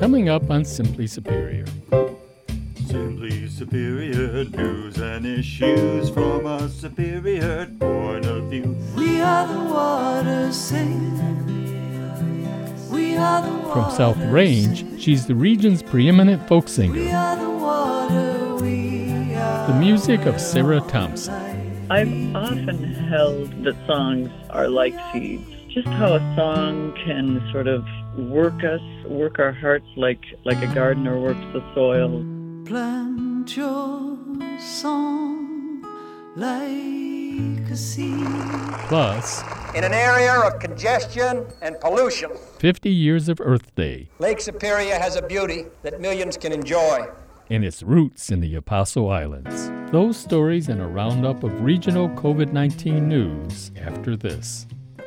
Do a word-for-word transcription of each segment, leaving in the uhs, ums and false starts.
Coming up on Simply Superior. Simply Superior, news and issues from a superior point of view. We are the water singing. We are the water. From South Range, she's the region's preeminent folk singer. We are the water. We are the music of Sarah Thompson. I've often held that songs are like seeds. Just how a song can sort of work us, work our hearts like, like a gardener works the soil. Plant your song like a seed. Plus, in an area of congestion and pollution, fifty years of Earth Day. Lake Superior has a beauty that millions can enjoy. And its roots in the Apostle Islands. Those stories and a roundup of regional covid nineteen news after this.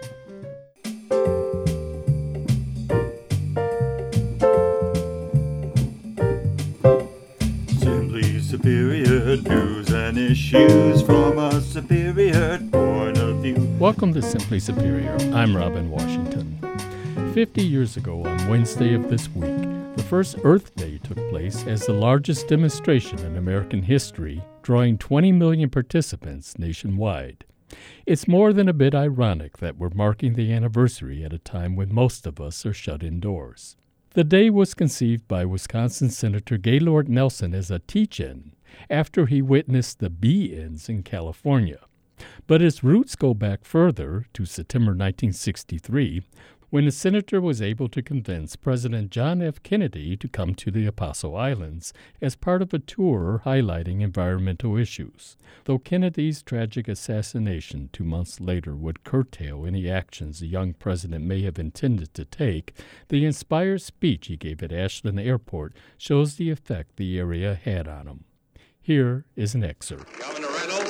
Simply Superior, news and issues from a superior point of view. Welcome to Simply Superior. I'm Robin Washington. Fifty years ago on Wednesday of this week, the first Earth Day took place as the largest demonstration in American history, drawing twenty million participants nationwide. It's more than a bit ironic that we're marking the anniversary at a time when most of us are shut indoors. The day was conceived by Wisconsin Senator Gaylord Nelson as a teach-in after he witnessed the bee-ins in California. But its roots go back further to September nineteen sixty-three, when the senator was able to convince President John F. Kennedy to come to the Apostle Islands as part of a tour highlighting environmental issues. Though Kennedy's tragic assassination two months later would curtail any actions the young president may have intended to take, the inspired speech he gave at Ashland Airport shows the effect the area had on him. Here is an excerpt. Governor Reynolds,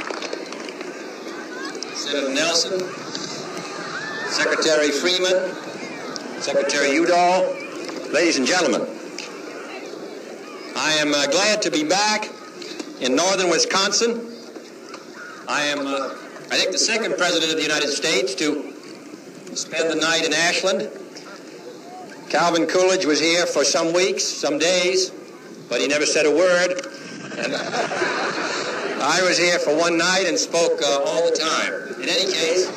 Senator Nelson, Secretary Freeman, Secretary Udall, ladies and gentlemen, I am uh, glad to be back in northern Wisconsin. I am, uh, I think, the second president of the United States to spend the night in Ashland. Calvin Coolidge was here for some weeks, some days, but he never said a word. And I was here for one night and spoke uh, all the time. In any case,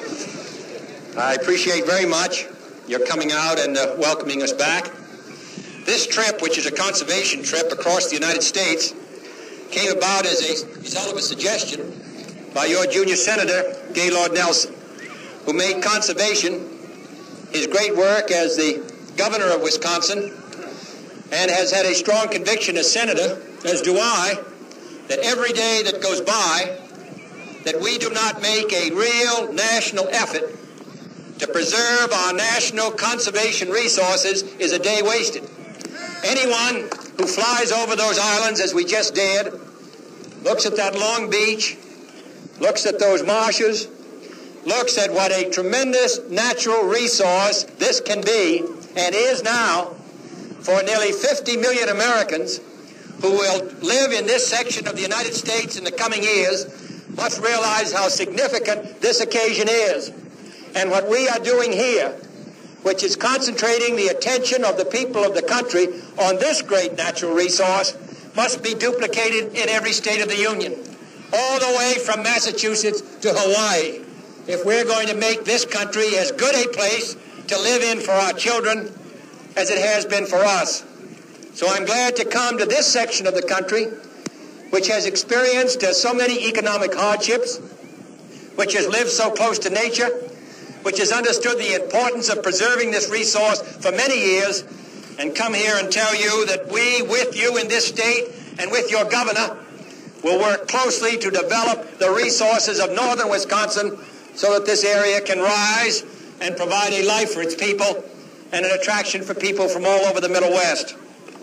I appreciate very much your coming out and uh, welcoming us back. This trip, which is a conservation trip across the United States, came about as a result of a suggestion by your junior senator, Gaylord Nelson, who made conservation his great work as the governor of Wisconsin and has had a strong conviction as senator, as do I, that every day that goes by that we do not make a real national effort to preserve our national conservation resources is a day wasted. Anyone who flies over those islands, as we just did, looks at that long beach, looks at those marshes, looks at what a tremendous natural resource this can be and is now for nearly fifty million Americans who will live in this section of the United States in the coming years, must realize how significant this occasion is. And what we are doing here, which is concentrating the attention of the people of the country on this great natural resource, must be duplicated in every state of the Union, all the way from Massachusetts to Hawaii, if we're going to make this country as good a place to live in for our children as it has been for us. So I'm glad to come to this section of the country, which has experienced uh, so many economic hardships, which has lived so close to nature, which has understood the importance of preserving this resource for many years, and come here and tell you that we, with you in this state and with your governor, will work closely to develop the resources of northern Wisconsin so that this area can rise and provide a life for its people and an attraction for people from all over the Middle West.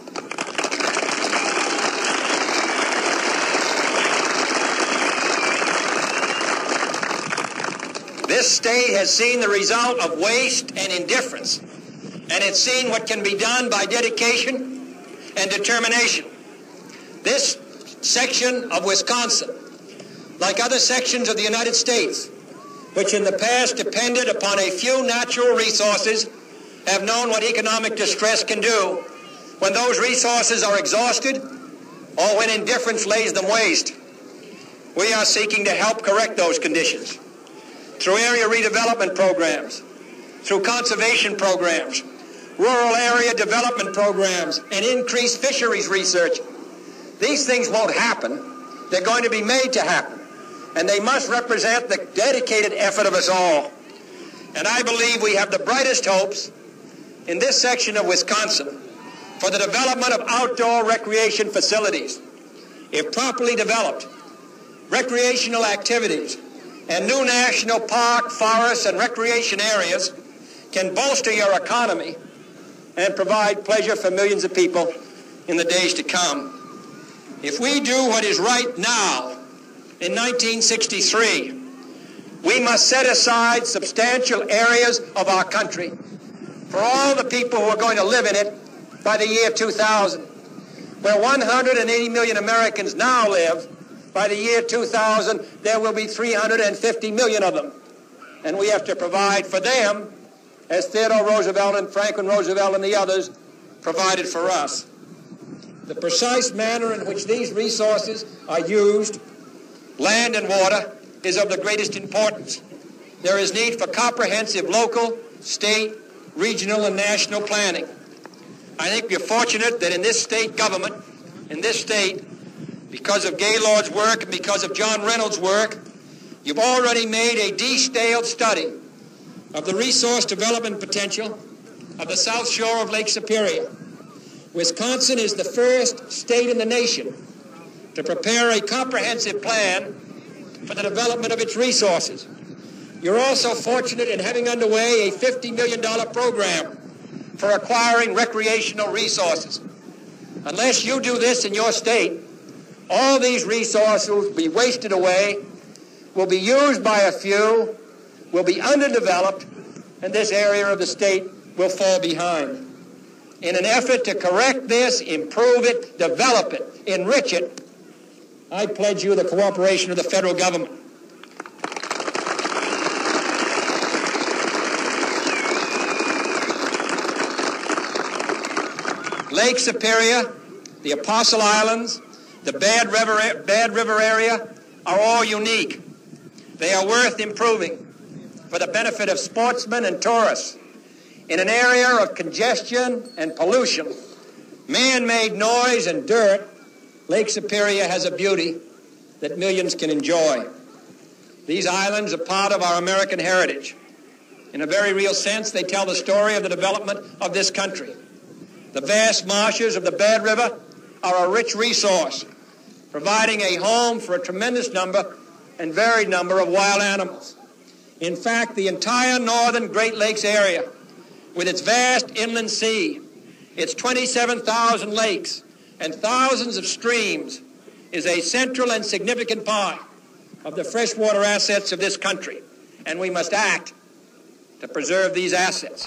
This state has seen the result of waste and indifference, and it's seen what can be done by dedication and determination. This section of Wisconsin, like other sections of the United States, which in the past depended upon a few natural resources, have known what economic distress can do when those resources are exhausted or when indifference lays them waste. We are seeking to help correct those conditions through area redevelopment programs, through conservation programs, rural area development programs, and increased fisheries research. These things won't happen. They're going to be made to happen, and they must represent the dedicated effort of us all. And I believe we have the brightest hopes in this section of Wisconsin for the development of outdoor recreation facilities. If properly developed, recreational activities and new national park, forests, and recreation areas can bolster your economy and provide pleasure for millions of people in the days to come. If we do what is right now, in nineteen sixty-three, we must set aside substantial areas of our country for all the people who are going to live in it by the year two thousand. Where one hundred eighty million Americans now live, by the year two thousand, there will be three hundred fifty million of them. And we have to provide for them as Theodore Roosevelt and Franklin Roosevelt and the others provided for us. The precise manner in which these resources are used, land and water, is of the greatest importance. There is need for comprehensive local, state, regional, and national planning. I think we're fortunate that in this state government, in this state, because of Gaylord's work and because of John Reynolds' work, you've already made a detailed study of the resource development potential of the South Shore of Lake Superior. Wisconsin is the first state in the nation to prepare a comprehensive plan for the development of its resources. You're also fortunate in having underway a fifty million dollars program for acquiring recreational resources. Unless you do this in your state, all these resources will be wasted away, will be used by a few, will be underdeveloped, and this area of the state will fall behind. In an effort to correct this, improve it, develop it, enrich it, I pledge you the cooperation of the federal government. Lake Superior, the Apostle Islands, the Bad River, Bad River area are all unique. They are worth improving for the benefit of sportsmen and tourists. In an area of congestion and pollution, man-made noise and dirt, Lake Superior has a beauty that millions can enjoy. These islands are part of our American heritage. In a very real sense, they tell the story of the development of this country. The vast marshes of the Bad River are a rich resource, providing a home for a tremendous number and varied number of wild animals. In fact, the entire northern Great Lakes area, with its vast inland sea, its twenty-seven thousand lakes, and thousands of streams, is a central and significant part of the freshwater assets of this country, and we must act to preserve these assets.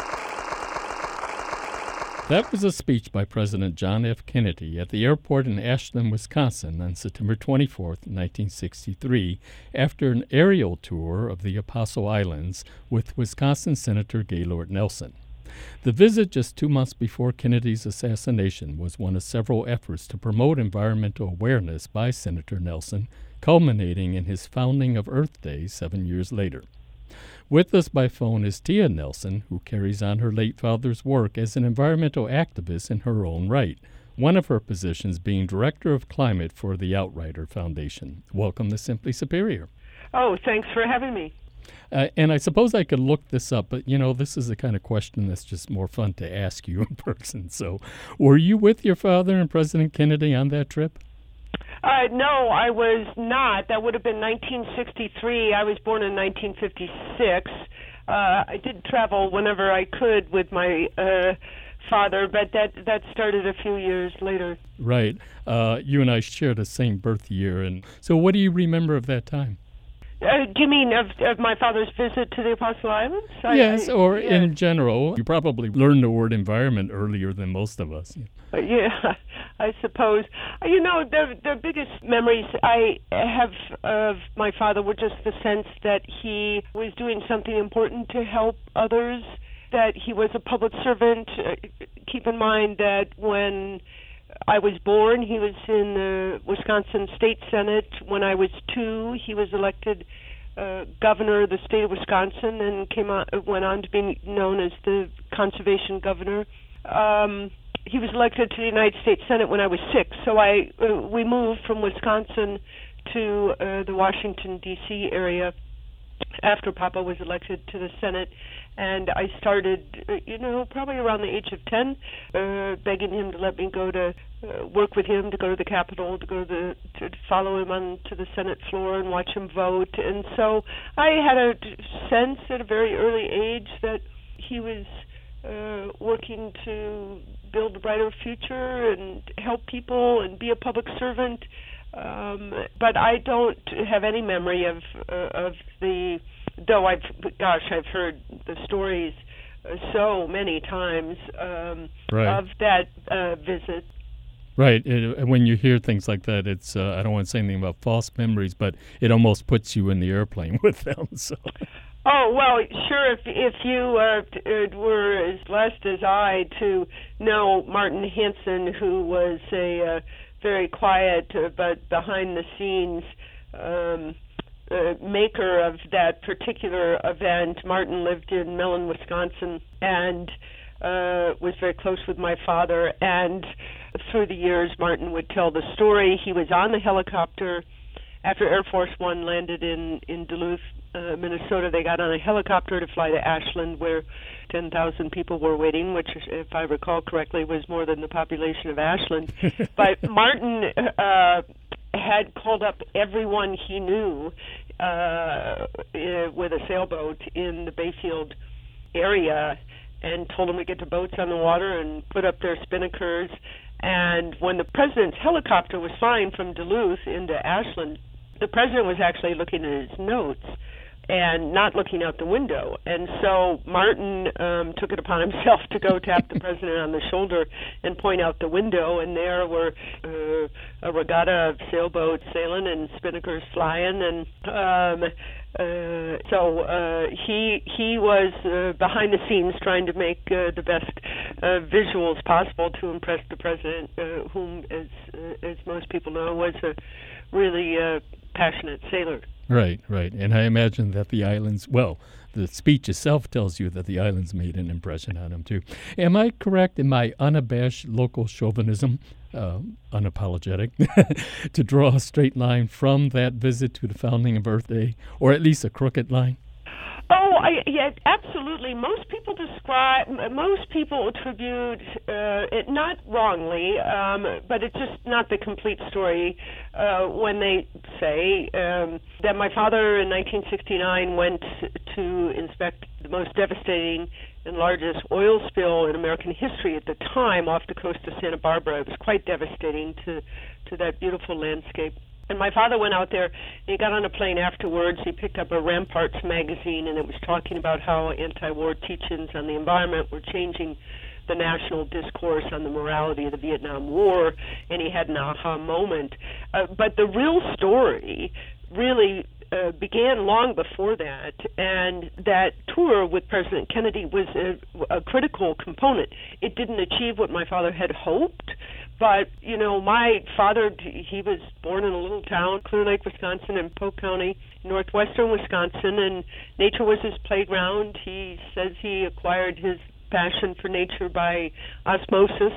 That was a speech by President John F. Kennedy at the airport in Ashland, Wisconsin on September twenty-fourth, nineteen sixty-three, after an aerial tour of the Apostle Islands with Wisconsin Senator Gaylord Nelson. The visit just two months before Kennedy's assassination was one of several efforts to promote environmental awareness by Senator Nelson, culminating in his founding of Earth Day seven years later. With us by phone is Tia Nelson, who carries on her late father's work as an environmental activist in her own right, one of her positions being Director of Climate for the Outrider Foundation. Welcome to Simply Superior. Oh, thanks for having me. Uh, and I suppose I could look this up, but, you know, this is the kind of question that's just more fun to ask you in person. So, were you with your father and President Kennedy on that trip? Uh, no, I was not. That would have been nineteen sixty-three. I was born in nineteen fifty-six. Uh, I did travel whenever I could with my uh, father, but that, that started a few years later. Right. Uh, you and I share the same birth year. And so what do you remember of that time? Uh, do you mean of, of my father's visit to the Apostle Islands? I, yes, I, or yeah. in general. You probably learned the word environment earlier than most of us. Uh, yeah, I suppose. Uh, you know, the the biggest memories I have of my father were just the sense that he was doing something important to help others that he was a public servant. Uh, keep in mind that when I was born, he was in the Wisconsin State Senate. When I was two, he was elected uh, governor of the state of Wisconsin and came on, went on to be known as the conservation governor. Um, he was elected to the United States Senate when I was six. So I uh, we moved from Wisconsin to uh, the Washington, D C area after Papa was elected to the Senate. And I started, uh, you know, probably around the age of ten, uh, begging him to let me go to uh, work with him, to go to the Capitol, to go to the, to follow him on to the Senate floor and watch him vote. And so I had a sense at a very early age that he was uh, working to build a brighter future and help people and be a public servant. Um, but I don't have any memory of uh, of the. Though I've, gosh, I've heard the stories uh, so many times um, right. of that uh, visit. Right. It, and when you hear things like that, it's uh, I don't want to say anything about false memories, but it almost puts you in the airplane with them. So. Oh, well, sure, if if you uh, t- were as blessed as I to know Martin Hansen, who was a uh, very quiet uh, but behind-the-scenes um Uh, maker of that particular event. Martin lived in Mellon, Wisconsin, and uh, was very close with my father. And through the years, Martin would tell the story. He was on the helicopter after Air Force One landed in, in Duluth, uh, Minnesota. They got on a helicopter to fly to Ashland, where ten thousand people were waiting, which, if I recall correctly, was more than the population of Ashland. But Martin uh, had called up everyone he knew uh, with a sailboat in the Bayfield area and told them to get the boats on the water and put up their spinnakers. And when the president's helicopter was flying from Duluth into Ashland, the president was actually looking at his notes and not looking out the window. And so Martin um, took it upon himself to go tap the president on the shoulder and point out the window, and there were uh, a regatta of sailboats sailing and spinnakers flying. And um, uh, so uh, he he was uh, behind the scenes trying to make uh, the best uh, visuals possible to impress the president, uh, whom, as, uh, as most people know, was a really uh, passionate sailor. Right, right. And I imagine that the islands, well, the speech itself tells you that the islands made an impression on him, too. Am I correct in my unabashed local chauvinism, uh, unapologetic, to draw a straight line from that visit to the founding of Earth Day, or at least a crooked line? Oh, I, yeah, absolutely. Most people describe, most people attribute uh, it, not wrongly, um, but it's just not the complete story uh, when they say um, that my father in nineteen sixty-nine went to inspect the most devastating and largest oil spill in American history at the time off the coast of Santa Barbara. It was quite devastating to, to that beautiful landscape. And my father went out there, and he got on a plane afterwards. He picked up a Ramparts magazine, and it was talking about how anti-war teachings on the environment were changing the national discourse on the morality of the Vietnam War, and he had an aha moment. Uh, but the real story really uh, began long before that, and that tour with President Kennedy was a, a critical component. It didn't achieve what my father had hoped, but, you know, my father, he was born in a little town, Clear Lake, Wisconsin, in Polk County, northwestern Wisconsin, and nature was his playground. He says he acquired his passion for nature by osmosis,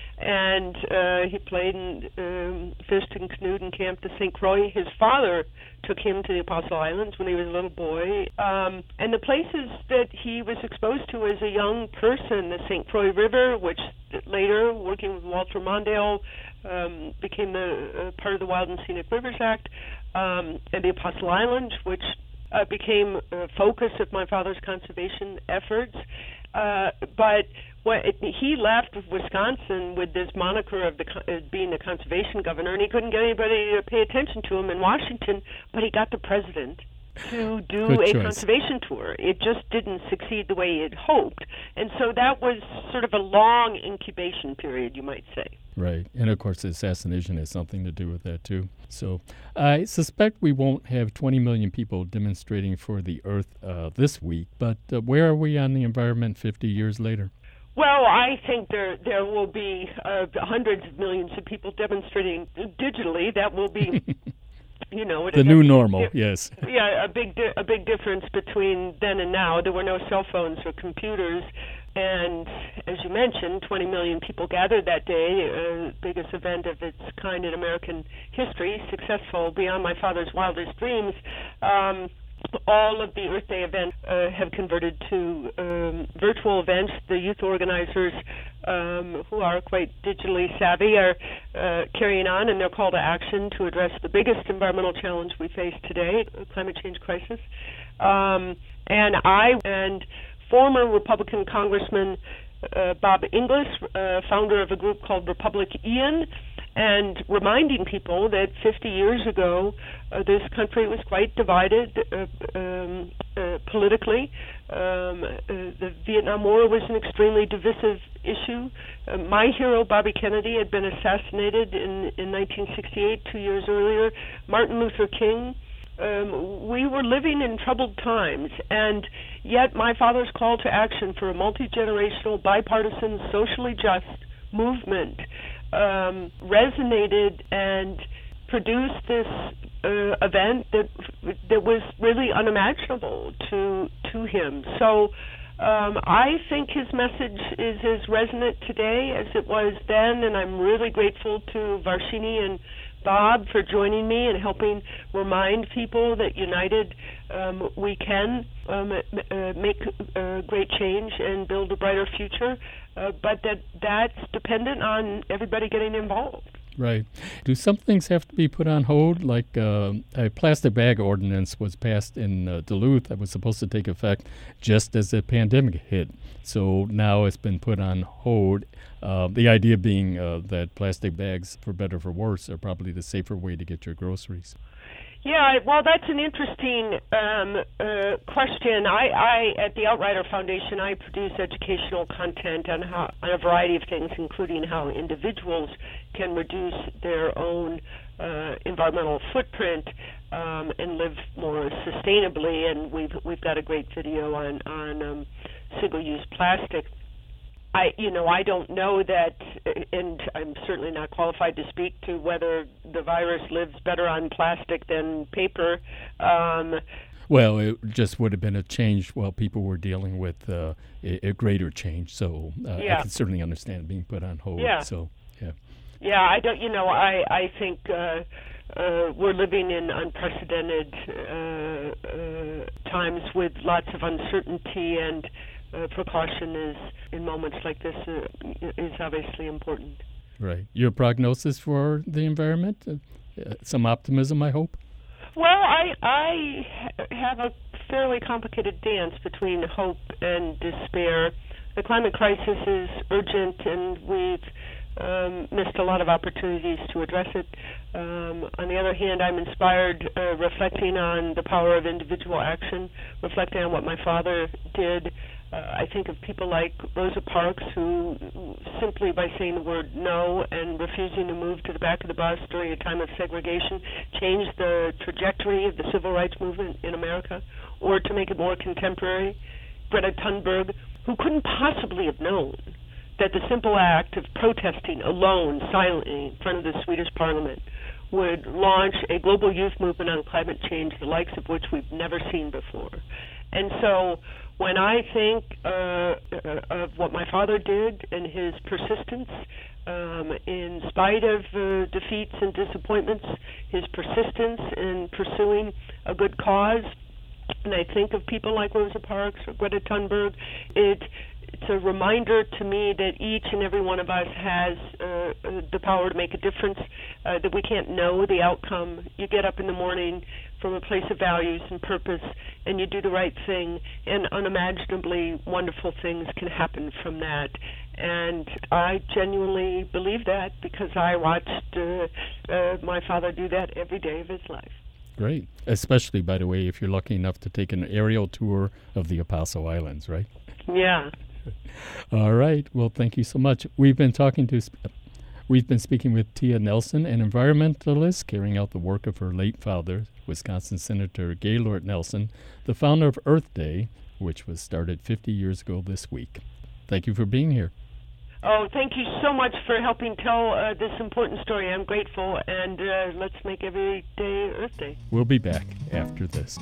and uh, he played and um, fished and canoed and camped at Saint Croix. His father took him to the Apostle Islands when he was a little boy. Um, and the places that he was exposed to as a young person, the Saint Croix River, which later, working with Walter Mondale, um, became the uh, part of the Wild and Scenic Rivers Act, um, and the Apostle Islands, which uh, became a focus of my father's conservation efforts. Uh, but what it, he left Wisconsin with this moniker of the, uh, being the conservation governor, and he couldn't get anybody to pay attention to him in Washington, but he got the president to do Good a choice. conservation tour. It just didn't succeed the way he had hoped. And so that was sort of a long incubation period, you might say. Right. And of course, the assassination has something to do with that, too. So I suspect we won't have twenty million people demonstrating for the Earth uh, this week, but uh, where are we on the environment fifty years later? Well, I think there there will be uh, hundreds of millions of people demonstrating digitally. That will be, you know, the new normal. Yes. Yeah, a big di- a big difference between then and now. There were no cell phones or computers, and as you mentioned, twenty million people gathered that day. Uh, biggest event of its kind in American history, successful beyond my father's wildest dreams. Um, All of the Earth Day events uh, have converted to um, virtual events. The youth organizers, um, who are quite digitally savvy, are uh, carrying on in their call to action to address the biggest environmental challenge we face today, the climate change crisis. Um, and I and former Republican Congressman uh, Bob Inglis, uh, founder of a group called Republic Ian, and reminding people that fifty years ago, uh, this country was quite divided uh, um, uh, politically. Um, uh, the Vietnam War was an extremely divisive issue. Uh, my hero, Bobby Kennedy, had been assassinated in, in nineteen sixty-eight, two years earlier. Martin Luther King. Um, we were living in troubled times, and yet my father's call to action for a multi-generational, bipartisan, socially just movement Um, resonated and produced this uh, event that that was really unimaginable to to him. So um, I think his message is as resonant today as it was then, and I'm really grateful to Varshini and Bob for joining me and helping remind people that united um, we can um, uh, make uh, great change and build a brighter future, uh, but that that's dependent on everybody getting involved. Right. Do some things have to be put on hold? Like uh, a plastic bag ordinance was passed in uh, Duluth that was supposed to take effect just as the pandemic hit. So now it's been put on hold. Uh, the idea being uh, that plastic bags, for better or for worse, are probably the safer way to get your groceries. Yeah, well, that's an interesting um, uh, question. I, I, at the Outrider Foundation, I produce educational content on how on a variety of things, including how individuals can reduce their own uh, environmental footprint um, and live more sustainably. And we've we've got a great video on on um, single-use plastic. I, you know, I don't know that, and I'm certainly not qualified to speak to whether the virus lives better on plastic than paper. Um, well, it just would have been a change while people were dealing with uh, a, a greater change. So uh, yeah. I can certainly understand it being put on hold. Yeah. So, yeah. Yeah, I don't. You know, I I think uh, uh, we're living in unprecedented uh, uh, times with lots of uncertainty, and Uh, precaution is, in moments like this, uh, is obviously important. Right. Your prognosis for the environment? Uh, some optimism, I hope? Well, I, I have a fairly complicated dance between hope and despair. The climate crisis is urgent, and we've um, missed a lot of opportunities to address it. Um, on the other hand, I'm inspired uh, reflecting on the power of individual action, reflecting on what my father did. Uh, I think of people like Rosa Parks, who simply by saying the word no and refusing to move to the back of the bus during a time of segregation changed the trajectory of the civil rights movement in America. Or to make it more contemporary, Greta Thunberg, who couldn't possibly have known that the simple act of protesting alone, silently, in front of the Swedish parliament would launch a global youth movement on climate change, the likes of which we've never seen before. And so when I think uh, of what my father did and his persistence, um, in spite of uh, defeats and disappointments, his persistence in pursuing a good cause, and I think of people like Rosa Parks or Greta Thunberg, it it's a reminder to me that each and every one of us has uh, the power to make a difference, uh, that we can't know the outcome. You get up in the morning from a place of values and purpose, and you do the right thing, and unimaginably wonderful things can happen from that. And I genuinely believe that because I watched uh, uh, my father do that every day of his life. Great. Especially, by the way, if you're lucky enough to take an aerial tour of the Apostle Islands, right? Yeah. All right. Well, thank you so much. We've been talking to We've been speaking with Tia Nelson, an environmentalist carrying out the work of her late father, Wisconsin Senator Gaylord Nelson, the founder of Earth Day, which was started fifty years ago this week. Thank you for being here. Oh, thank you so much for helping tell uh, this important story. I'm grateful, and uh, let's make every day Earth Day. We'll be back after this.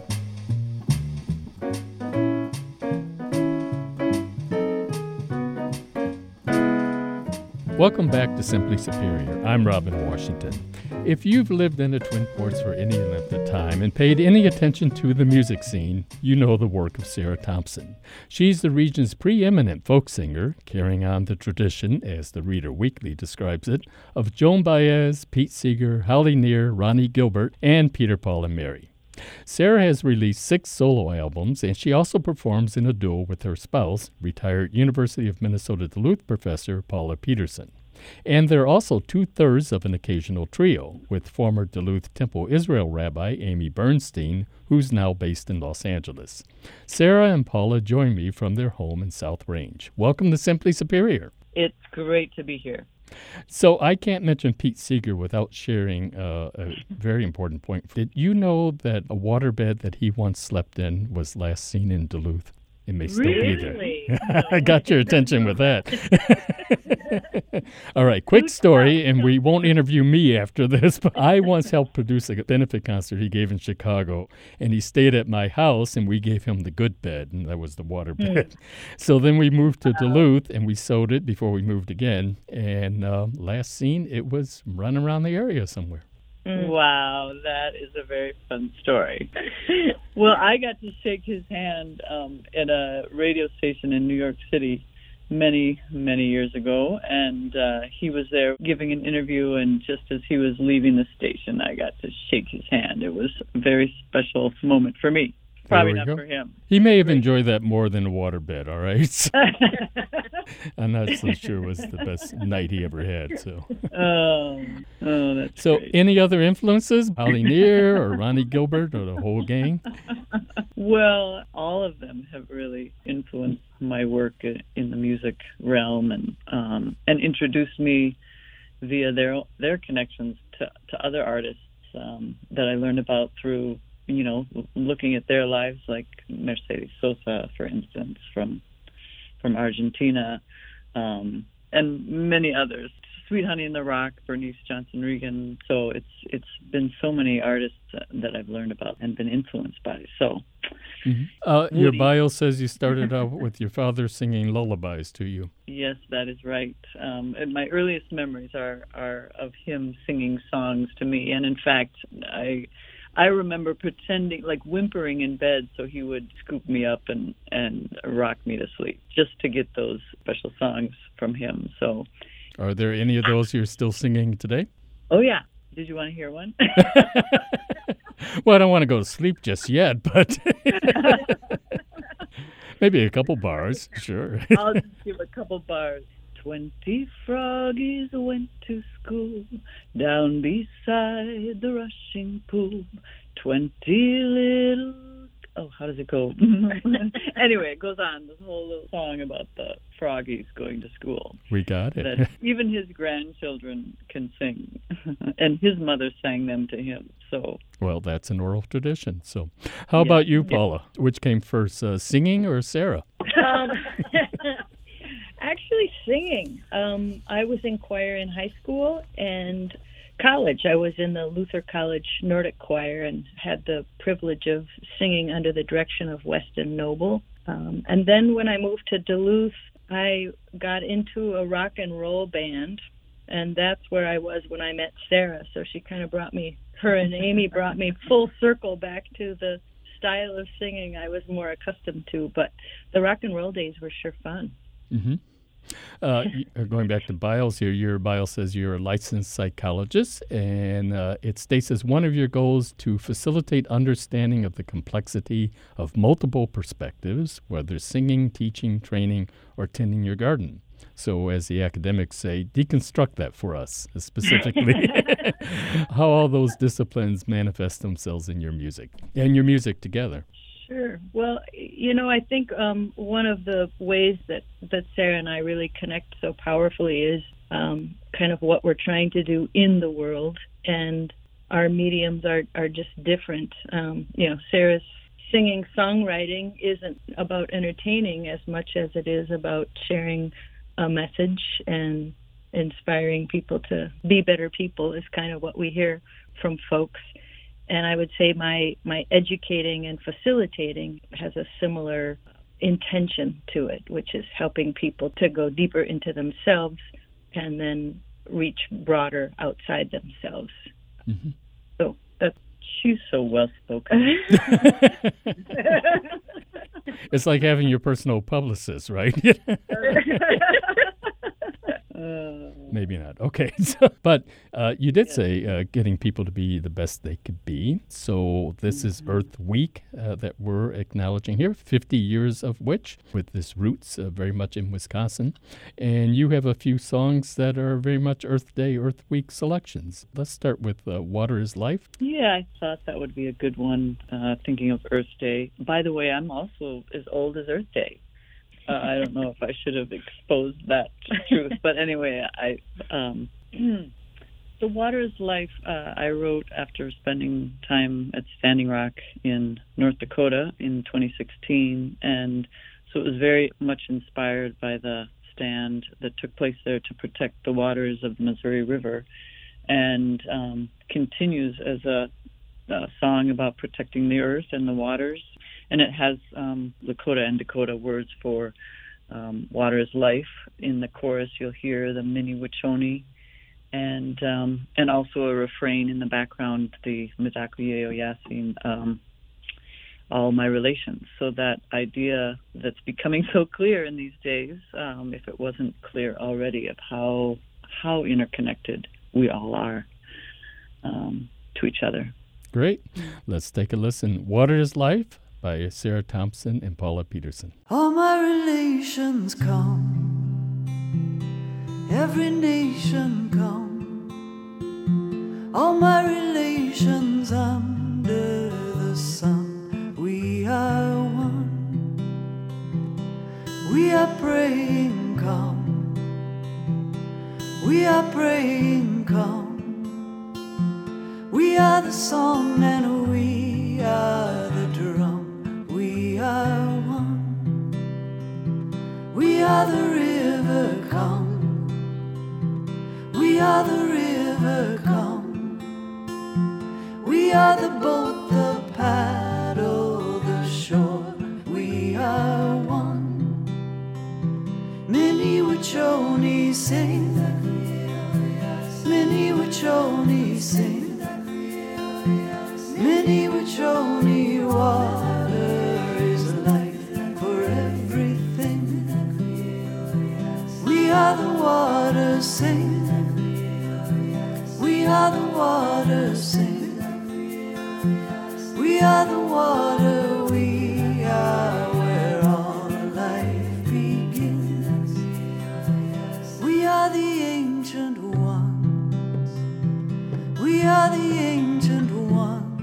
Welcome back to Simply Superior. I'm Robin Washington. If you've lived in the Twin Ports for any length of time and paid any attention to the music scene, you know the work of Sarah Thompson. She's the region's preeminent folk singer, carrying on the tradition, as the Reader Weekly describes it, of Joan Baez, Pete Seeger, Holly Near, Ronnie Gilbert, and Peter, Paul, and Mary. Sarah has released six solo albums, and she also performs in a duo with her spouse, retired University of Minnesota Duluth professor Paula Peterson. And they're also two-thirds of an occasional trio, with former Duluth Temple Israel rabbi Amy Bernstein, who's now based in Los Angeles. Sarah and Paula join me from their home in South Range. Welcome to Simply Superior. It's great to be here. So I can't mention Pete Seeger without sharing uh, a very important point. Did you know that a waterbed that he once slept in was last seen in Duluth? It may still Really? be there. I got your attention with that. All right, quick story, and we won't interview me after this, but I once helped produce a benefit concert he gave in Chicago, and he stayed at my house, and we gave him the good bed, and that was the water bed. Mm. So then we moved to Duluth, and we sewed it before we moved again, and uh, last seen, it was running around the area somewhere. Wow, that is a very fun story. Well, I got to shake his hand um, at a radio station in New York City many, many years ago, and uh, he was there giving an interview, and just as he was leaving the station, I got to shake his hand. It was a very special moment for me. Probably not go. for him. He may have enjoyed that more than a waterbed, all right? So, I'm not so sure it was the best night he ever had. So, oh, oh that's So, great. any other influences? Holly Near or Ronnie Gilbert or the whole gang? Well, all of them have really influenced my work in the music realm, and um, and introduced me via their their connections to, to other artists um, that I learned about through, you know, looking at their lives, like Mercedes Sosa, for instance, from from Argentina, um, and many others. Sweet Honey in the Rock, Bernice Johnson Regan. So it's it's been so many artists that I've learned about and been influenced by. So mm-hmm. uh, your bio says you started out with your father singing lullabies to you. Yes, that is right. Um, and my earliest memories are are of him singing songs to me. And in fact, I. I remember pretending, like whimpering in bed, so he would scoop me up and, and rock me to sleep, just to get those special songs from him. So, are there any of those you're still singing today? Oh, yeah. Did you want to hear one? Well, I don't want to go to sleep just yet, but maybe a couple bars, sure. I'll just give a couple bars. Twenty froggies went to school down beside the rushing pool. Twenty little... Oh, how does it go? Anyway, it goes on. This whole little song about the froggies going to school. We got it. That even his grandchildren can sing. And his mother sang them to him. So, well, that's an oral tradition. So how yeah, about you, yeah. Paula? Which came first, uh, singing or Sarah? Um, actually, singing. Um, I was in choir in high school and college. I was in the Luther College Nordic Choir and had the privilege of singing under the direction of Weston Noble. Um, and then when I moved to Duluth, I got into a rock and roll band, and that's where I was when I met Sarah. So she kind of brought me, her and Amy brought me full circle back to the style of singing I was more accustomed to. But the rock and roll days were sure fun. Mm-hmm. Uh, going back to bios here, your bio says you're a licensed psychologist, and uh, it states as one of your goals to facilitate understanding of the complexity of multiple perspectives, whether singing, teaching, training, or tending your garden. So as the academics say, deconstruct that for us, specifically how all those disciplines manifest themselves in your music and your music together. Sure. Well, you know, I think um, one of the ways that, that Sarah and I really connect so powerfully is um, kind of what we're trying to do in the world, and our mediums are, are just different. Um, you know, Sarah's singing songwriting isn't about entertaining as much as it is about sharing a message and inspiring people to be better people is kind of what we hear from folks. And I would say my, my educating and facilitating has a similar intention to it, which is helping people to go deeper into themselves and then reach broader outside themselves. Mm-hmm. So that's She's so well spoken. It's like having your personal publicist, right? uh, Maybe not. Okay. So, but uh, you did say uh, getting people to be the best they could be. So this is Earth Week uh, that we're acknowledging here, fifty years of which, with this roots uh, very much in Wisconsin. And you have a few songs that are very much Earth Day, Earth Week selections. Let's start with uh, Water is Life. yeah, I thought that would be a good one, uh, thinking of Earth Day. By the way, I'm also as old as Earth Day. Uh, I don't know if I should have exposed that truth, but anyway, I um, the Water is Life. Uh, I wrote after spending time at Standing Rock in North Dakota in twenty sixteen, and so it was very much inspired by the stand that took place there to protect the waters of the Missouri River, and um, continues as a, a song about protecting the earth and the waters. And it has um, Lakota and Dakota words for um, water is life. In the chorus, you'll hear the Mini Wachoni, and um, and also a refrain in the background, the Midakuye Yasin, um all my relations. So that idea that's becoming so clear in these days, um, if it wasn't clear already, of how how interconnected we all are um, to each other. Great. Let's take a listen. Water is Life by Sarah Thompson and Paula Peterson. All my relations come, every nation come, all my relations under the sun, we are one, we are praying come, we are praying come, we are the song and we are the drum. We are one. We are the river come. We are the river come. We are the boat, the paddle, the shore. We are one. Many Wachoni sing. Many Wachoni sing. Many Wachoni water. We are the water, sing. We are the water, sing. We are the water, we are where all life begins. We are the ancient ones. We are the ancient ones.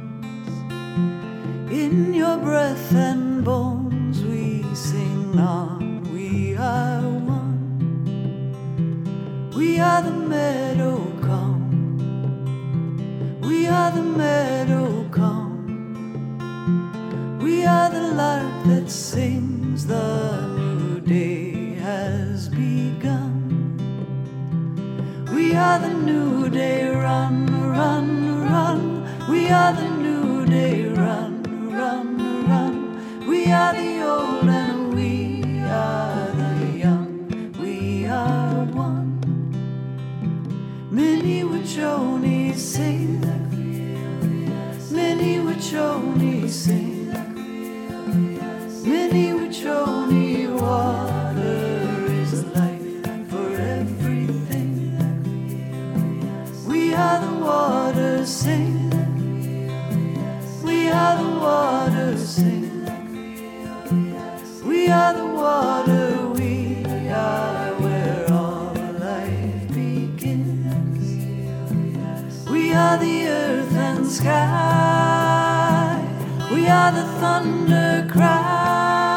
In your breath and bones we sing on. We are one. We are the meadow come. We are the meadow come. We are the lark that sings. The new day has begun. We are the new day. Run, run, run. We are the new day. Run, run, run. We are the old and we are the young. We are one. Many Wachoni sing. Many Wachoni sing. Many Wachoni water is life for everything. We are the water sing. We are the water sing. We are the water, we are where all life begins. We are the earth and sky. We are the thunder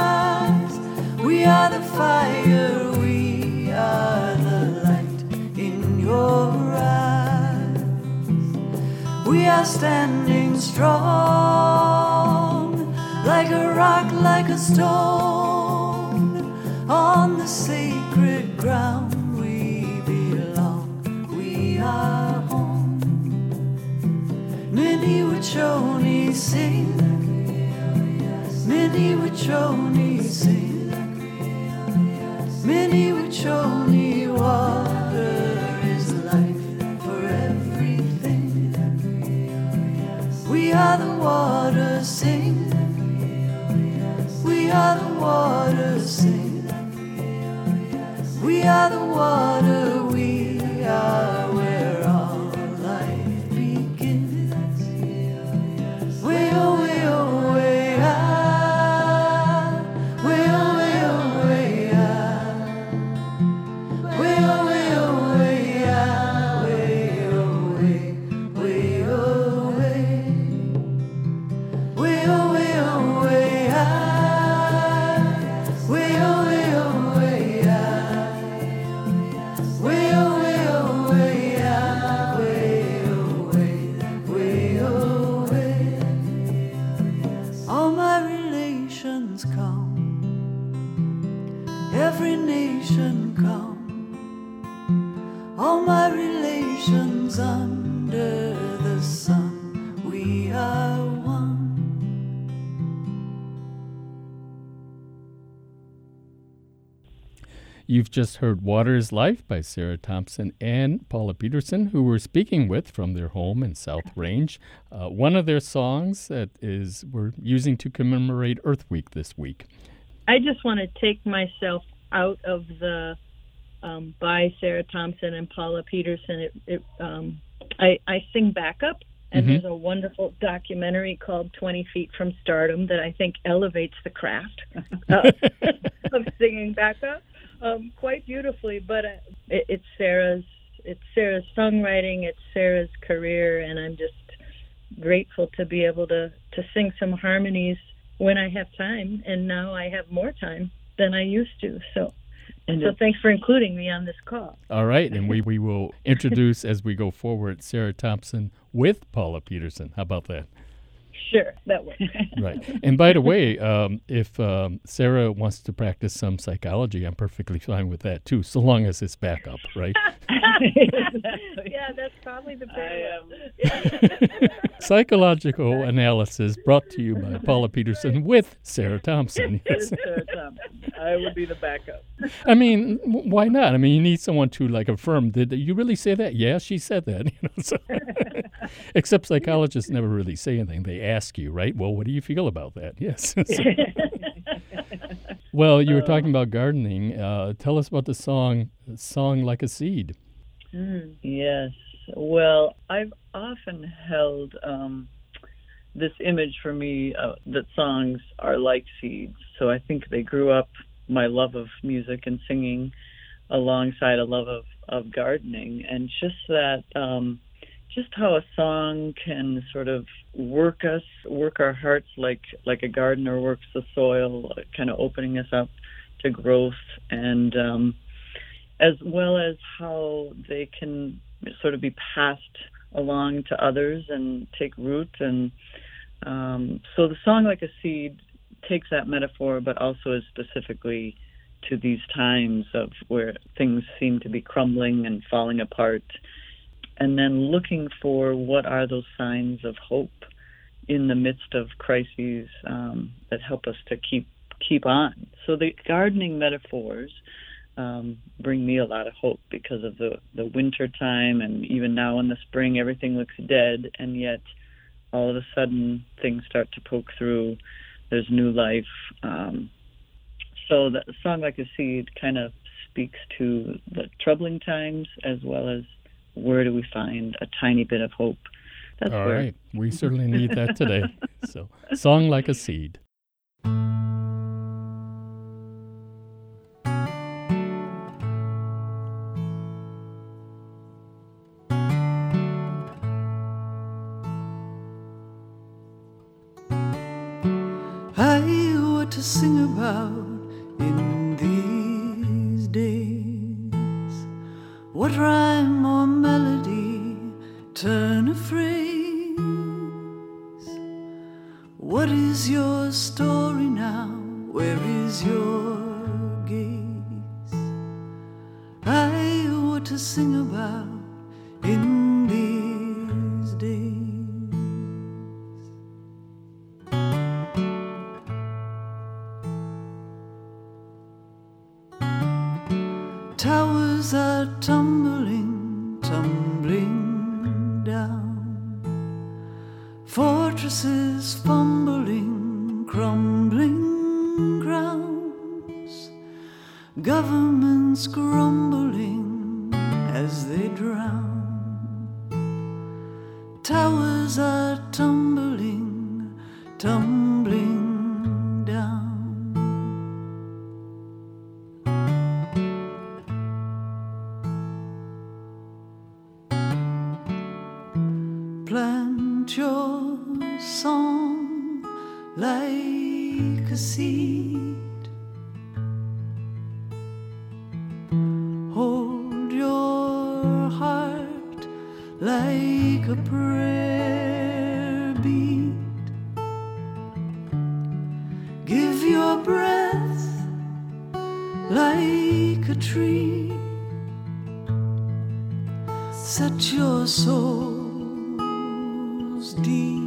cries. We are the fire. We are the light in are standing strong, like a rock, like a stone, on the sacred ground we belong. We are home. Many Wachoni sing, many Wachoni sing, many Wachoni water is life for everything. We are the water, sing. We are the water, sing. We are the water, we are where all life begins. Way oh, way oh, way ah. Way oh, way oh, way ah. Way oh, way oh, way ah. Way oh, way, way oh, way. Way oh, way oh, way ah. Way oh, way oh, way ah. Way oh, way oh, way ah. Way oh, way, way oh, way. All my relations come, every nation come. All my relations under the sun, we are one. You've just heard Water is Life by Sarah Thompson and Paula Peterson, who we're speaking with from their home in South Range. Uh, one of their songs that is we're using to commemorate Earth Week this week. I just want to take myself out of the um, by Sarah Thompson and Paula Peterson. It, it, um, I, I sing backup, and Mhm. there's a wonderful documentary called twenty feet from Stardom that I think elevates the craft uh, of singing backup um, quite beautifully. But uh, it, it's Sarah's it's Sarah's songwriting, it's Sarah's career, and I'm just grateful to be able to, to sing some harmonies when I have time, and now I have more time than I used to. So, And so it's- thanks for including me on this call. All right, and we, we will introduce as we go forward Sarah Thompson with Paula Peterson. How about that? Sure, that works. Right. And by the way, um, if um, Sarah wants to practice some psychology, I'm perfectly fine with that too, so long as it's backup, right? Yeah, that's probably the big one. Psychological analysis brought to you by Paula Peterson with Sarah Thompson. Yes. Sarah Thompson. I would be the backup. I mean, w- why not? I mean, you need someone to like affirm. Did you really say that? Yeah, she said that. You know, so except psychologists never really say anything. They ask you, right? Well, what do you feel about that? Yes. So- well, you were talking about gardening. Uh, tell us about the song "Song Like a Seed." Yes. Well, I've often held um, this image for me uh, that songs are like seeds. So I think they grew up my love of music and singing alongside a love of, of gardening, and just that, um, just how a song can sort of work us, work our hearts like like a gardener works the soil, kind of opening us up to growth, and um, as well as how they can sort of be passed along to others and take root. And um, so the song Like a Seed takes that metaphor, but also is specifically to these times of where things seem to be crumbling and falling apart, and then looking for what are those signs of hope in the midst of crises um, that help us to keep keep on. So the gardening metaphors um, bring me a lot of hope because of the, the winter time, and even now in the spring, everything looks dead, and yet all of a sudden things start to poke through. There's new life. Um, so the song Like a Seed kind of speaks to the troubling times as well as where do we find a tiny bit of hope. That's All where right. We certainly need that today. So, "Song Like a Seed." I what to sing about in these days. What rhyme or melody turn a phrase to sing about in these days. Towers are tumbling, tumbling down. Fortresses fumbling, crumbling grounds. Governments grumbling as they drown. Towers are tumbling, tumbling down. Plant your song like a seed. Hold your heart like a prayer beat. Give your breath like a tree. Set your souls deep.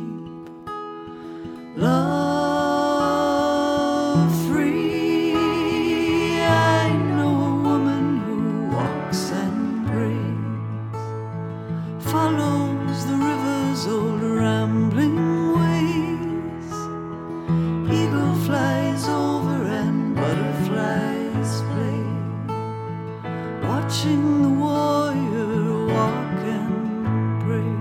Love free. I know a woman who walks and prays, follows the river's old rambling ways. Eagle flies over and butterflies play, watching the warrior walk and pray.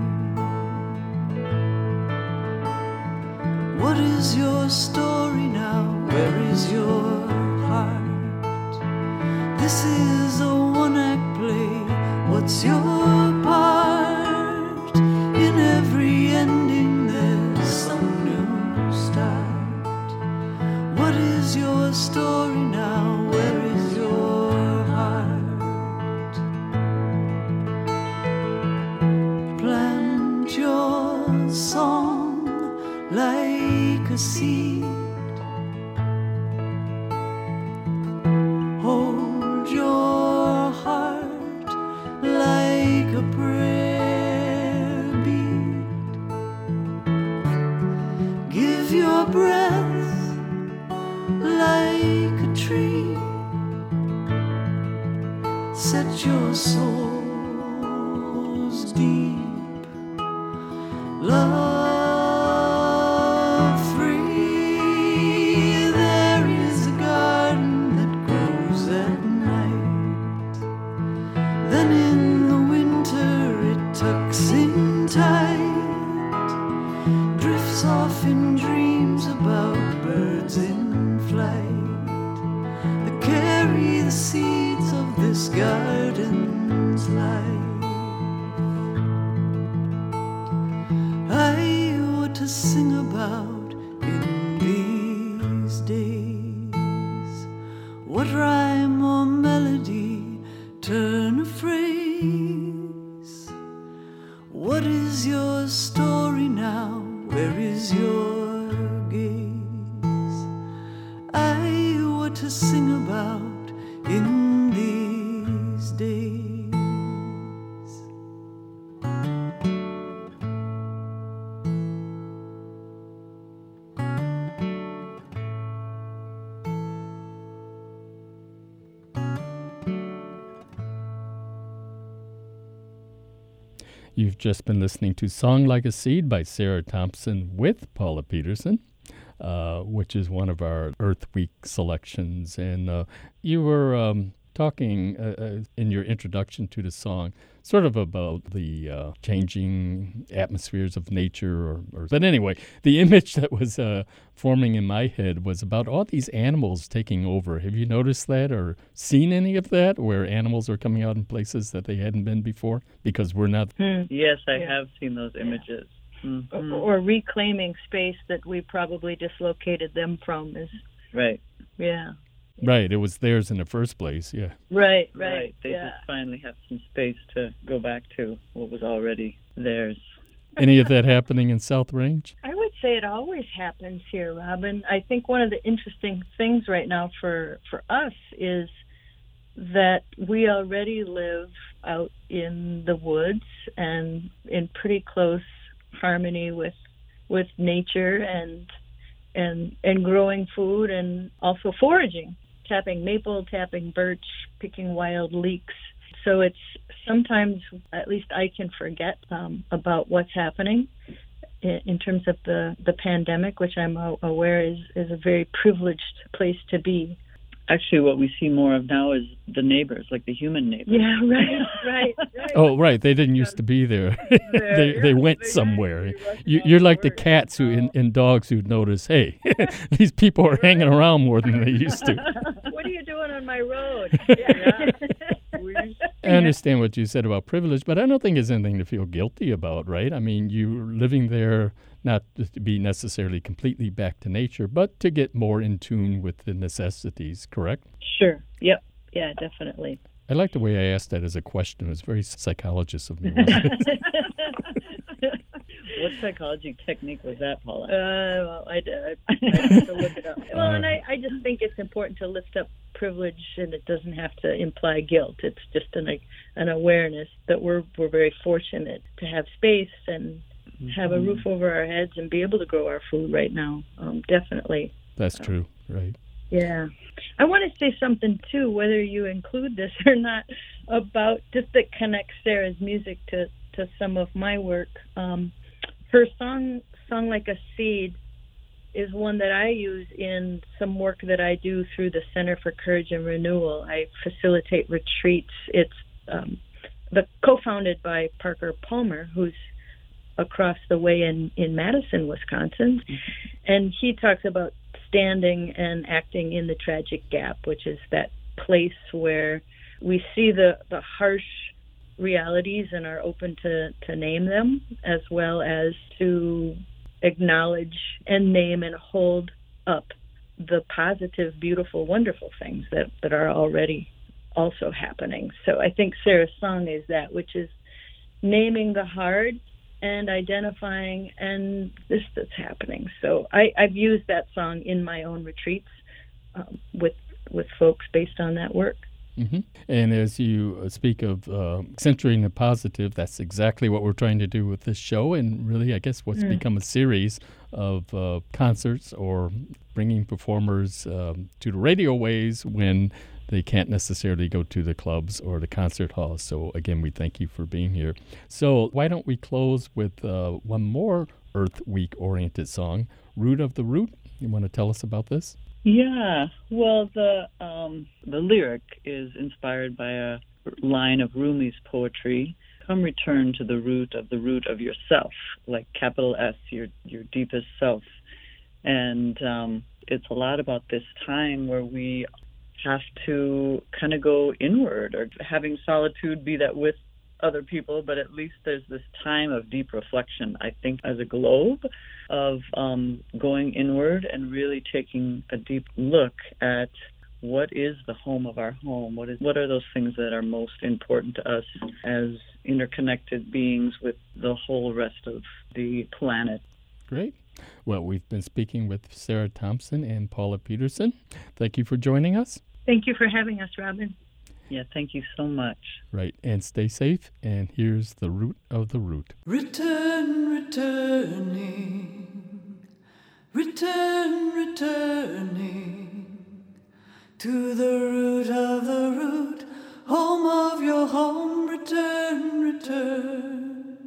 What is your story now? Where is your heart? This is a one-act play. What's your part? In every ending there's some new start. What is your story now? Where is your heart? Plant your song like a seed. Hold your heart like a prayer beat. Give your breath like a tree. Set your souls deep. Love off in dreams about birds in flight that carry the seeds of this garden's life. I what to sing about in these days. What rhyme or melody turn a phrase? What is your story now? Where is your gaze? I what to sing about in these days. You've just been listening to Song Like a Seed by Sarah Thompson with Paula Peterson, uh, which is one of our Earth Week selections. And uh, you were um, talking uh, uh, in your introduction to the song sort of about the uh, changing atmospheres of nature. Or, or, but anyway, the image that was uh, forming in my head was about all these animals taking over. Have you noticed that or seen any of that, where animals are coming out in places that they hadn't been before because we're not? Hmm. Yes, I Yeah. have seen those images. Mm-hmm. Or reclaiming space that we probably dislocated them from is, Right. yeah. Right, it was theirs in the first place, yeah. Right, Right. right, They yeah. just finally have some space to go back to what was already theirs. Any of that happening in South Range? I would say it always happens here, Robin. I think one of the interesting things right now for, for us is that we already live out in the woods and in pretty close harmony with with nature and and and growing food and also foraging, tapping maple, tapping birch, picking wild leeks. So it's sometimes, at least I can forget um, about what's happening in, in terms of the, the pandemic, which I'm aware is, is a very privileged place to be. Actually, what we see more of now is the neighbors, like the human neighbors. Yeah, right, right, right. Oh, right. They didn't used to be there. they yeah, they went they somewhere. did. You, you're like the cats who and, and dogs who notice, hey, these people are hanging around more than they used to. What are you doing on my road? Yeah. I understand what you said about privilege, but I don't think it's anything to feel guilty about, right? I mean, you're living there not to be necessarily completely back to nature, but to get more in tune with the necessities, correct? Sure. Yep. Yeah, definitely. I like the way I asked that as a question. It was very psychologist of me, wasn't it? What psychology technique was that, Paula? Uh, well, I, I, I have to look it up. Well, and I, I just think it's important to lift up privilege, and it doesn't have to imply guilt. It's just an an awareness that we're we're very fortunate to have space and have a roof over our heads and be able to grow our food right now. Um, definitely. That's true, right? Yeah. I want to say something, too, whether you include this or not, about just that connects Sarah's music to, to some of my work. Um, her song, Song Like a Seed, is one that I use in some work that I do through the Center for Courage and Renewal. I facilitate retreats. It's um, the co-founded by Parker Palmer, who's across the way in, in Madison, Wisconsin. Mm-hmm. And he talks about standing and acting in the tragic gap, which is that place where we see the, the harsh realities and are open to, to name them, as well as to acknowledge and name and hold up the positive, beautiful, wonderful things that, that are already also happening. So I think Sarah's song is that, which is naming the hard and identifying and this that's happening. So I, I've used that song in my own retreats um, with with folks based on that work. Mm-hmm. And as you speak of uh, centering the positive, that's exactly what we're trying to do with this show, and really, I guess, what's mm. become a series of uh, concerts or bringing performers um, to the radio waves when they can't necessarily go to the clubs or the concert halls. So, again, we thank you for being here. So why don't we close with uh, one more Earth Week-oriented song, Root of the Root. You want to tell us about this? Yeah, well, the um, the lyric is inspired by a line of Rumi's poetry. Come return to the root of the root of yourself, like capital S, your your deepest self. And um, it's a lot about this time where we have to kind of go inward, or having solitude be that with other people, but at least there's this time of deep reflection, I think, as a globe, of um, going inward and really taking a deep look at what is the home of our home, what is what are those things that are most important to us as interconnected beings with the whole rest of the planet. Great. Well, we've been speaking with Sarah Thompson and Paula Peterson. Thank you for joining us. Thank you for having us, Robin. Yeah, thank you so much. Right, and stay safe, and here's the root of the root. Return, returning, return, returning to the root of the root, home of your home, return, return,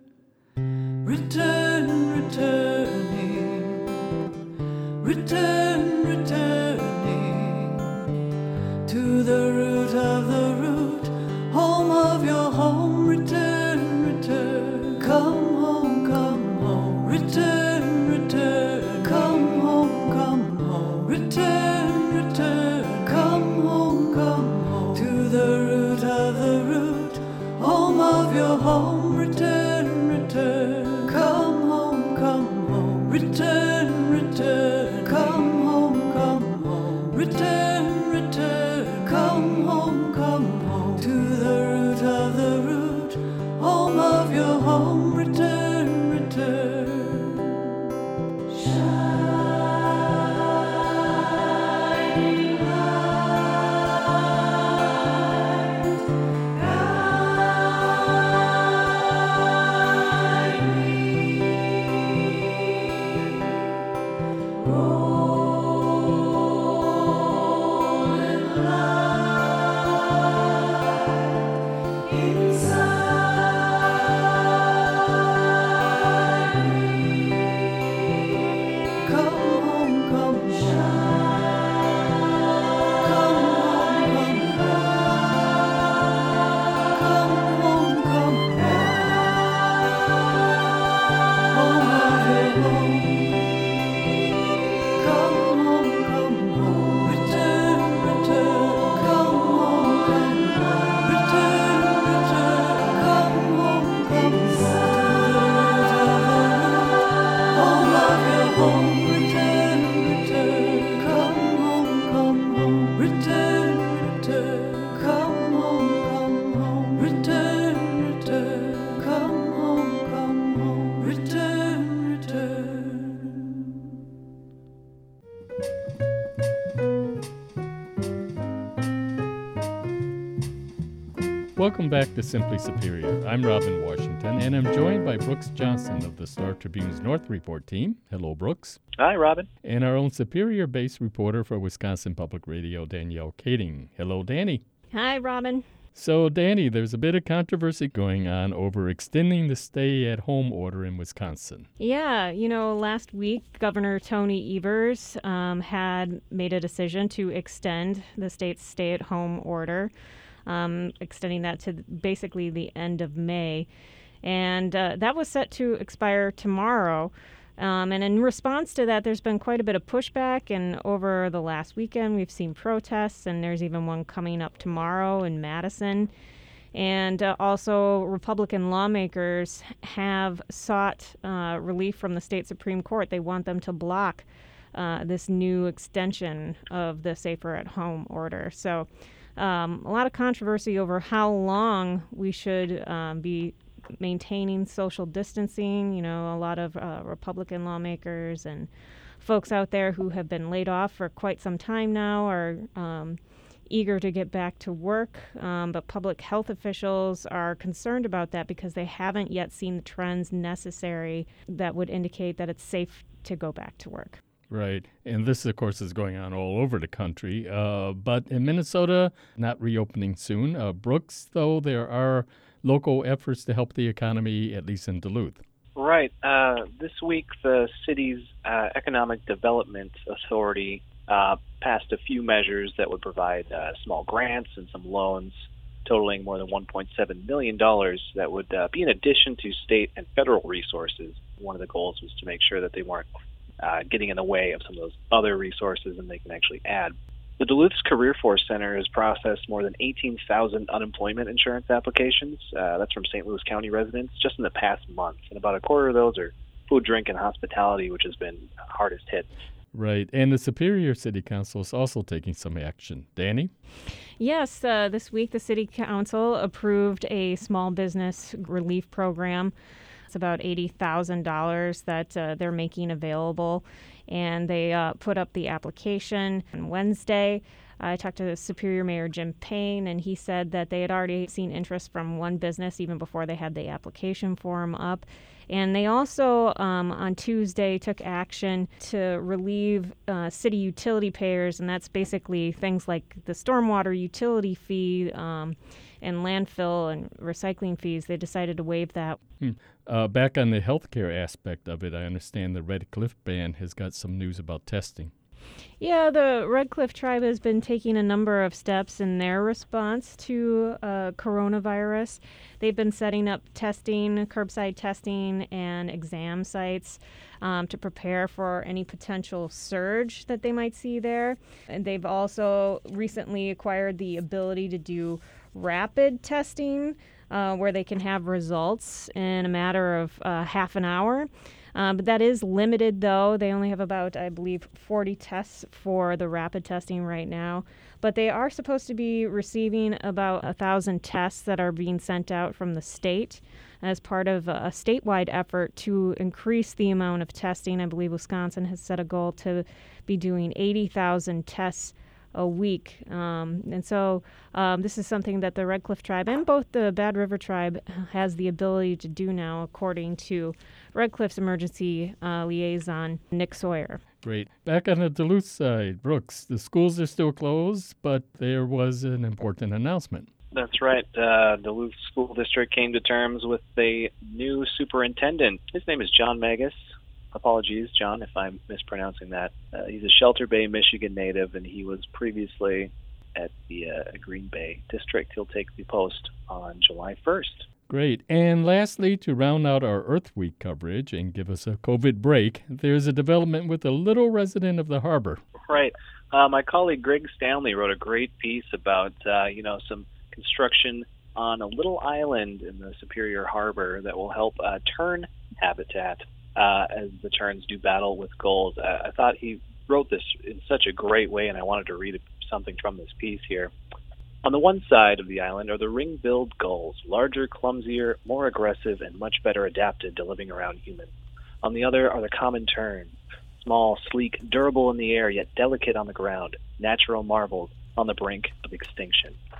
return, returning, return, returning to the root of the root, home of your home, return, return, come home, come home, return, return, come home, come home, return, return, come home, come home, to the root of the root, home of your home, return, return, come home, come home, return, return, come home, come home, return, return, come home, come home, to the root of the root, home of your home, return, return. Shining light, guide Welcome back to Simply Superior. I'm Robin Washington, and I'm joined by Brooks Johnson of the Star Tribune's North Report team. Hello, Brooks. Hi, Robin. And our own Superior-based reporter for Wisconsin Public Radio, Danielle Kading. Hello, Danny. Hi, Robin. So, Danny, there's a bit of controversy going on over extending the stay-at-home order in Wisconsin. Yeah, you know, last week, Governor Tony Evers um, had made a decision to extend the state's stay-at-home order, um, extending that to basically the end of May. And uh, that was set to expire tomorrow. Um, and in response to that, there's been quite a bit of pushback, and over the last weekend, we've seen protests, and there's even one coming up tomorrow in Madison. And uh, also, Republican lawmakers have sought uh, relief from the state Supreme Court. They want them to block uh, this new extension of the Safer at Home order. So um, a lot of controversy over how long we should um, be maintaining social distancing. You know, a lot of uh, Republican lawmakers and folks out there who have been laid off for quite some time now are um, eager to get back to work. Um, but public health officials are concerned about that because they haven't yet seen the trends necessary that would indicate that it's safe to go back to work. Right. And this, of course, is going on all over the country. Uh, but in Minnesota, not reopening soon. Uh, Brooks, though, there are local efforts to help the economy, at least in Duluth. Right. Uh, this week, the city's uh, Economic Development Authority uh, passed a few measures that would provide uh, small grants and some loans totaling more than one point seven million dollars that would uh, be in addition to state and federal resources. One of the goals was to make sure that they weren't uh, getting in the way of some of those other resources and they can actually add. The Duluth's Career Force Center has processed more than eighteen thousand unemployment insurance applications. Uh, that's from Saint Louis County residents just in the past month. And about a quarter of those are food, drink, and hospitality, which has been hardest hit. Right. And the Superior City Council is also taking some action. Danny? Yes, uh, this week the City Council approved a small business relief program. It's about eighty thousand dollars that uh, they're making available. And they uh, put up the application on Wednesday. I talked to Superior Mayor Jim Payne, and he said that they had already seen interest from one business even before they had the application form up. And they also, um, on Tuesday, took action to relieve uh, city utility payers, and that's basically things like the stormwater utility fee um, and landfill and recycling fees. They decided to waive that. Hmm. Uh, back on the healthcare aspect of it, I understand the Red Cliff Band has got some news about testing. Yeah, the Red Cliff Tribe has been taking a number of steps in their response to uh, coronavirus. They've been setting up testing, curbside testing, and exam sites um, to prepare for any potential surge that they might see there. And they've also recently acquired the ability to do rapid testing, uh, where they can have results in a matter of uh, half an hour. Um, but that is limited, though. They only have about, I believe, forty tests for the rapid testing right now. But they are supposed to be receiving about one thousand tests that are being sent out from the state as part of a statewide effort to increase the amount of testing. I believe Wisconsin has set a goal to be doing eighty thousand tests a week. Um, and so um, this is something that the Red Cliff Tribe and both the Bad River Tribe has the ability to do now, according to Red Cliff's emergency uh, liaison, Nick Sawyer. Great. Back on the Duluth side, Brooks, the schools are still closed, but there was an important announcement. That's right. Uh, Duluth School District came to terms with a new superintendent. His name is John Magus. Apologies, John, if I'm mispronouncing that. Uh, he's a Shelter Bay, Michigan native, and he was previously at the uh, Green Bay District. He'll take the post on July first. Great. And lastly, to round out our Earth Week coverage and give us a COVID break, there's a development with a little resident of the harbor. Right. Uh, my colleague Greg Stanley wrote a great piece about, uh, you know, some construction on a little island in the Superior Harbor that will help uh, tern habitat uh, as the terns do battle with gulls. Uh, I thought he wrote this in such a great way, and I wanted to read something from this piece here. On the one side of the island are the ring-billed gulls, larger, clumsier, more aggressive, and much better adapted to living around humans. On the other are the common terns, small, sleek, durable in the air, yet delicate on the ground, natural marvels on the brink of extinction.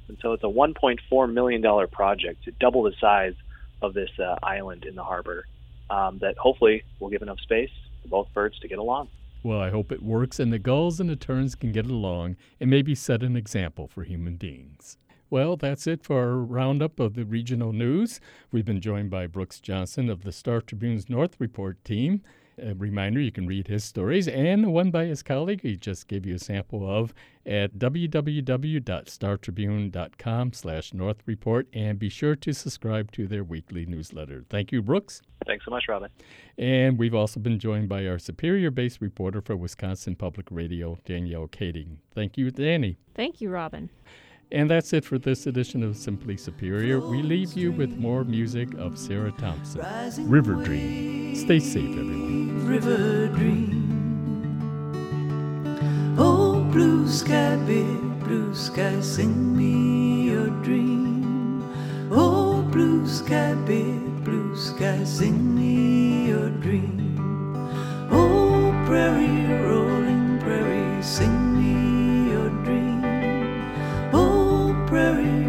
And so it's a one point four million dollars project to double the size of this uh, island in the harbor um, that hopefully will give enough space for both birds to get along. Well, I hope it works and the gulls and the terns can get along and maybe set an example for human beings. Well, that's it for our roundup of the regional news. We've been joined by Brooks Johnson of the Star Tribune's North Report team. A reminder, you can read his stories and one by his colleague he just gave you a sample of at www.startribune.com slash North Report, and be sure to subscribe to their weekly newsletter. Thank you, Brooks. Thanks so much, Robin. And we've also been joined by our Superior-based reporter for Wisconsin Public Radio, Danielle Kading. Thank you, Danny. Thank you, Robin. And that's it for this edition of Simply Superior. We leave you with more music of Sarah Thompson, River Dream. Stay safe, everyone. River Dream. Oh, blue sky, big blue sky, sing me your dream. Oh, blue sky, big blue sky, sing me your dream. Oh, prairie, rolling prairie, sing me your dream. Oh, prairie,